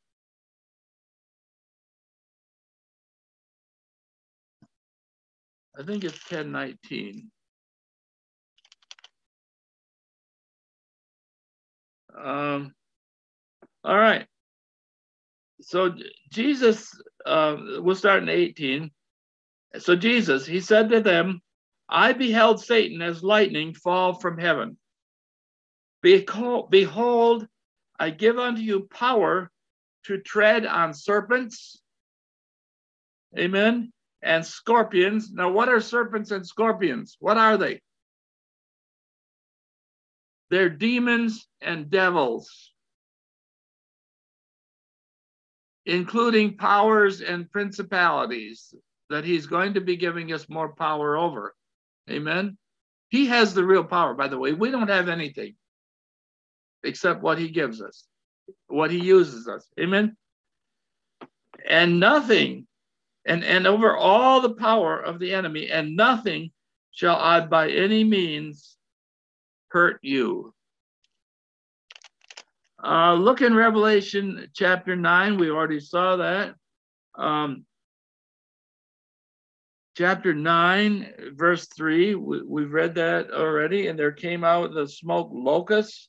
S1: I think it's 10:19. All right. So Jesus, we'll start in 18. So Jesus, he said to them, "I beheld Satan as lightning fall from heaven. Behold, I give unto you power to tread on serpents," amen, "and scorpions." Now, what are serpents and scorpions? What are they? They're demons and devils, including powers and principalities that he's going to be giving us more power over. Amen. He has the real power, by the way. We don't have anything except what he gives us, what he uses us. Amen. And nothing, and over all the power of the enemy, and nothing shall I by any means hurt you. Look in Revelation chapter 9. We already saw that. Chapter 9, verse 3. We've read that already. "And there came out the smoke locusts."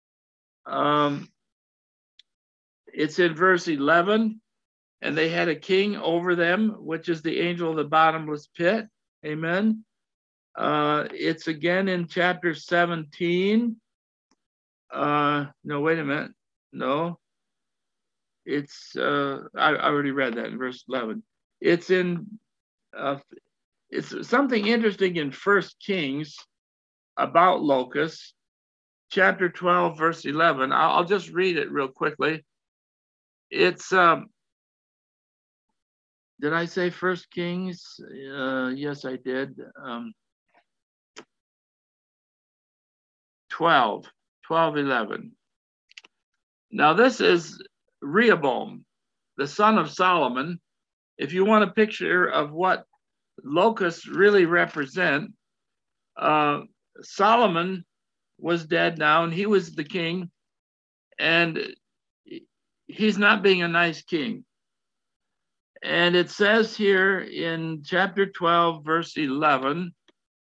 S1: It's in verse 11. "And they had a king over them, which is the angel of the bottomless pit." Amen. It's again in chapter 17. No, wait a minute. No. It's, I already read that in verse 11. It's in, it's something interesting in 1 Kings about locusts, chapter 12, verse 11. I'll just read it real quickly. It's, did I say 1 Kings? Yes, I did. 12:11. Now this is Rehoboam, the son of Solomon. If you want a picture of what locusts really represent, Solomon was dead now, and he was the king, and he's not being a nice king. And it says here in chapter 12, verse 11,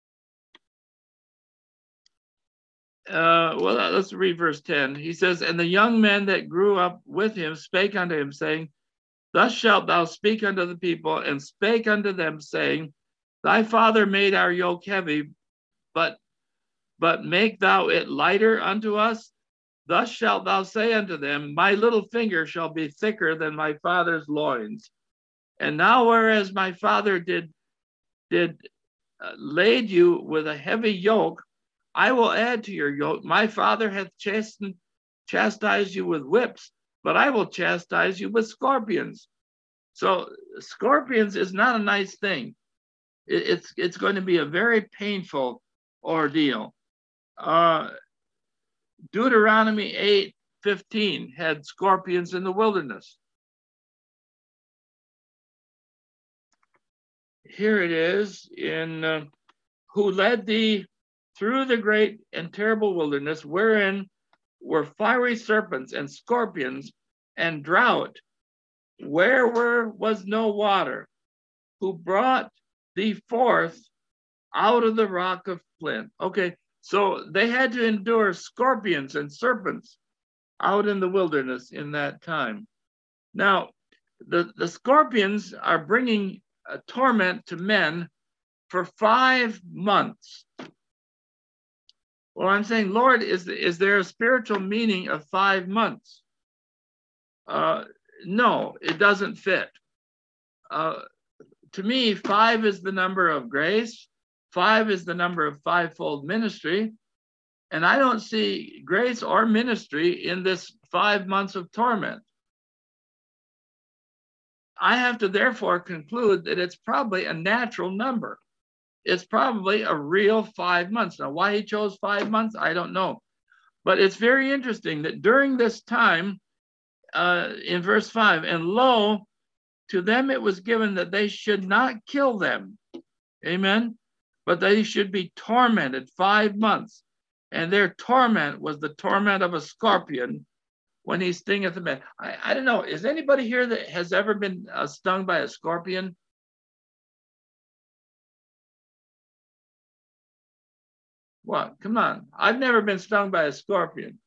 S1: well, let's read verse 10. He says, "And the young men that grew up with him spake unto him, saying, Thus shalt thou speak unto the people, and spake unto them, saying, Thy father made our yoke heavy, but make thou it lighter unto us. Thus shalt thou say unto them, My little finger shall be thicker than my father's loins. And now, whereas my father did laid you with a heavy yoke, I will add to your yoke. My father hath chastised you with whips, but I will chastise you with scorpions." So scorpions is not a nice thing. It's going to be a very painful ordeal. Deuteronomy 8:15 had scorpions in the wilderness. Here it is in who led thee through the great and terrible wilderness, wherein were fiery serpents and scorpions and drought, where was no water, who brought thee forth out of the rock of flint. Okay, so they had to endure scorpions and serpents out in the wilderness in that time. Now, the scorpions are bringing a torment to men for 5 months. Well, I'm saying, Lord, is there a spiritual meaning of 5 months? No, it doesn't fit. To me, 5 is the number of grace. 5 is the number of fivefold ministry. And I don't see grace or ministry in this 5 months of torment. I have to therefore conclude that it's probably a natural number. It's probably a real 5 months. Now, why he chose 5 months, I don't know. But it's very interesting that during this time, in verse 5, and lo, to them it was given that they should not kill them. Amen. But they should be tormented 5 months. And their torment was the torment of a scorpion when he stingeth a man. I don't know. Is anybody here that has ever been stung by a scorpion? What? Come on. I've never been stung by a scorpion.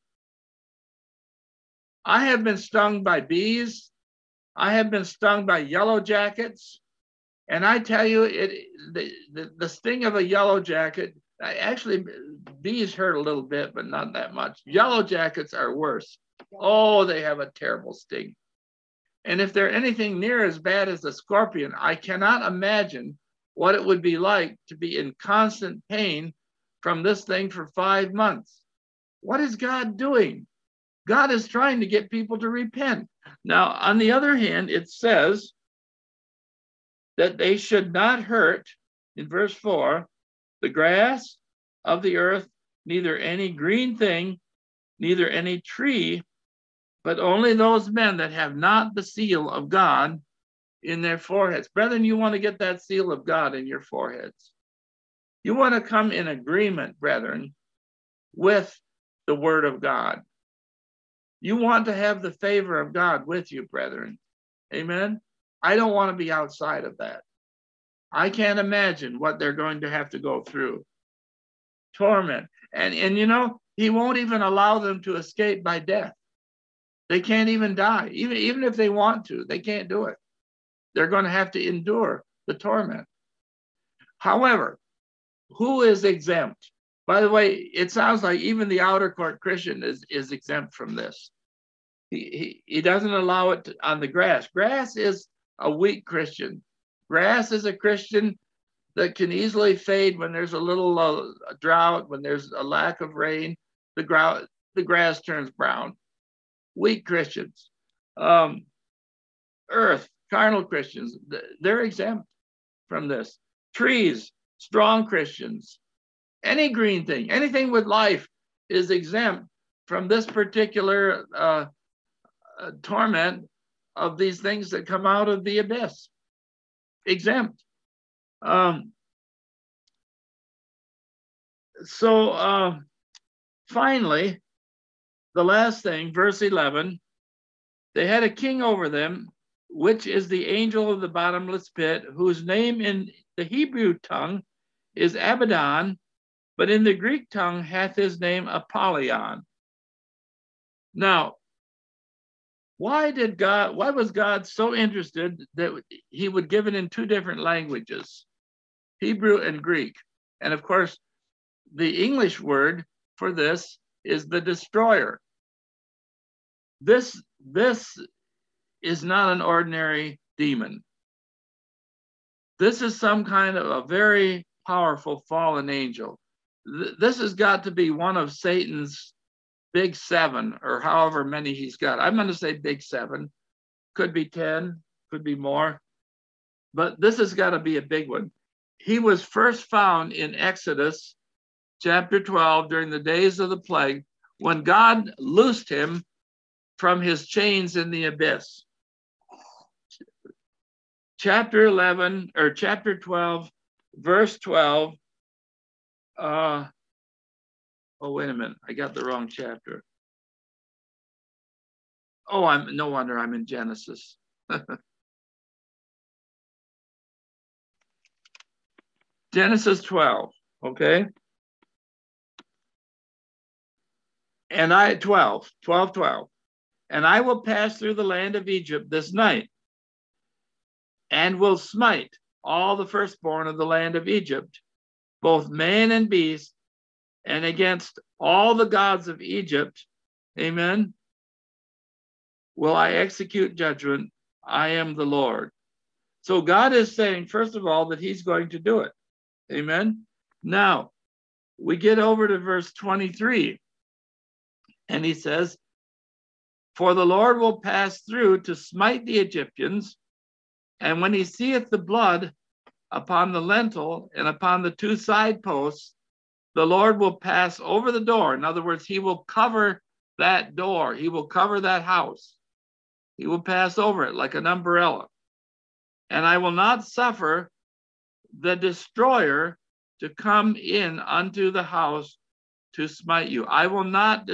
S1: I have been stung by bees. I have been stung by yellow jackets. And I tell you, the sting of a yellow jacket, actually, bees hurt a little bit, but not that much. Yellow jackets are worse. Oh, they have a terrible sting. And if they're anything near as bad as the scorpion, I cannot imagine what it would be like to be in constant pain from this thing for 5 months. What is God doing? God is trying to get people to repent. Now, on the other hand, it says that they should not hurt, in verse 4, the grass of the earth, neither any green thing, neither any tree, but only those men that have not the seal of God in their foreheads. Brethren, you want to get that seal of God in your foreheads. You want to come in agreement, brethren, with the word of God. You want to have the favor of God with you, brethren. Amen. I don't want to be outside of that. I can't imagine what they're going to have to go through. Torment. And you know, he won't even allow them to escape by death. They can't even die. Even if they want to, they can't do it. They're going to have to endure the torment. However, who is exempt? By the way, it sounds like even the outer court Christian is exempt from this. He doesn't allow it on the grass. Grass is a weak Christian. Grass is a Christian that can easily fade when there's a little drought, when there's a lack of rain. The grass turns brown. Weak Christians. Earth, carnal Christians, they're exempt from this. Trees, strong Christians. Any green thing, anything with life is exempt from this particular torment of these things that come out of the abyss. Exempt. So finally, the last thing, verse 11, they had a king over them, which is the angel of the bottomless pit, whose name in the Hebrew tongue is Abaddon, but in the Greek tongue hath his name Apollyon. Now, why was God so interested that he would give it in 2 different languages, Hebrew and Greek? And of course, the English word for this is the destroyer. This is not an ordinary demon. This is some kind of a very powerful fallen angel. This has got to be one of Satan's big 7, or however many he's got. I'm going to say big 7. Could be 10, could be more. But this has got to be a big one. He was first found in Exodus chapter 12 during the days of the plague, when God loosed him from his chains in the abyss. Chapter 11 or chapter 12, verse 12. Oh, wait a minute. I got the wrong chapter. Oh, no wonder I'm in Genesis. Genesis 12, okay? And 12. And I will pass through the land of Egypt this night, and will smite all the firstborn of the land of Egypt, both man and beast, and against all the gods of Egypt, amen, will I execute judgment. I am the Lord. So God is saying, first of all, that he's going to do it. Amen. Now, we get over to verse 23, and he says, for the Lord will pass through to smite the Egyptians, and when he seeth the blood upon the lintel and upon the two side posts, the Lord will pass over the door. In other words, he will cover that door. He will cover that house. He will pass over it like an umbrella. And I will not suffer the destroyer to come in unto the house to smite you. I will not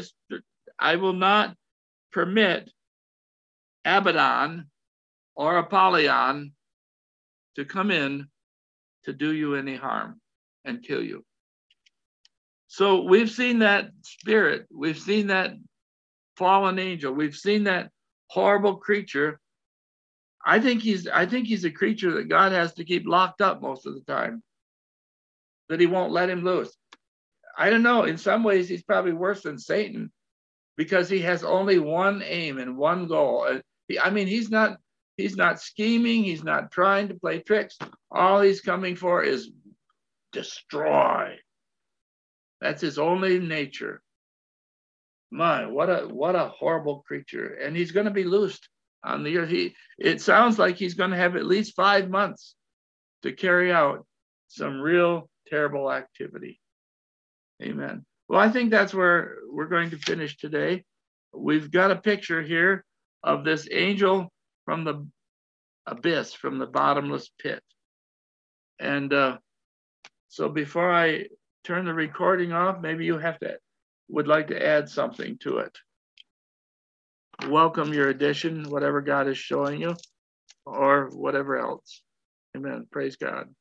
S1: permit Abaddon or Apollyon to come in to do you any harm and kill you. So we've seen that spirit, we've seen that fallen angel, we've seen that horrible creature. I think he's a creature that God has to keep locked up most of the time, that he won't let him loose. I don't know, in some ways he's probably worse than Satan, because he has only one aim and one goal. He's not scheming, he's not trying to play tricks. All he's coming for is destroy. That's his only nature. My, what a horrible creature. And he's going to be loosed on the earth. It sounds like he's going to have at least 5 months to carry out some real terrible activity. Amen. Well, I think that's where we're going to finish today. We've got a picture here of this angel from the abyss, from the bottomless pit. And so before I turn the recording off, maybe you would like to add something to it. Welcome your addition, whatever God is showing you, or whatever else. Amen. Praise God.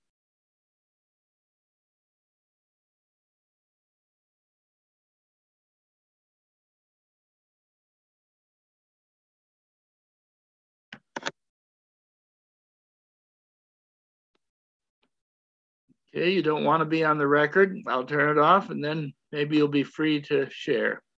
S1: Okay, you don't want to be on the record. I'll turn it off, and then maybe you'll be free to share.